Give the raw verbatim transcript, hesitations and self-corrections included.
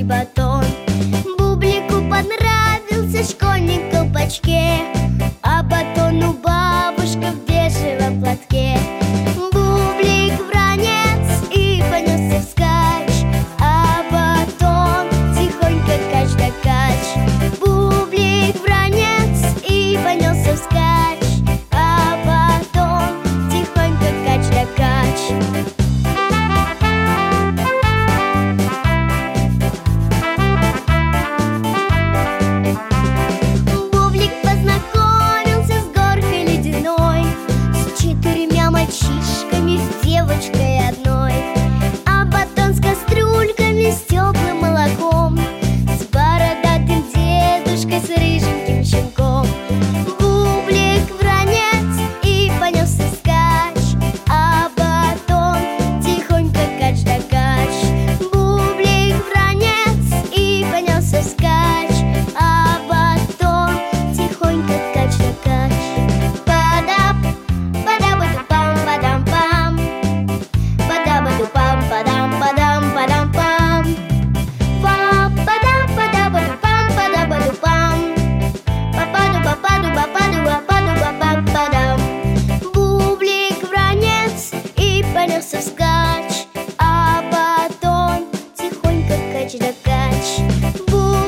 батон. Бублику понравился школьник в колпачке, а батону бабушка в бежевом платке. Бублик вранец и понесся вскачь, а батон тихонько кач да кач. Бублик вранец и понесся вскачь, а батон тихонько кач да кач. Мальчишками, с девочкой одной, а батон с кастрюльками, с теплым молоком, с бородатым дедушкой, с рыженьким щенком. Бублик вранец и понесся вскачь, а батон тихонько кач да кач. Бублик вранец и понесся вскачь, а батон тихонько кач да кач. Падап, падабаду падам-падам, падам-падам-падам-пам. Па-падам-падабаду-пам, падабаду-пам. Па-паду-па-паду-па-паду-па-паду-па-па-падам. Бублик вранец и понесся вскачь, а батон тихонько кач да кач.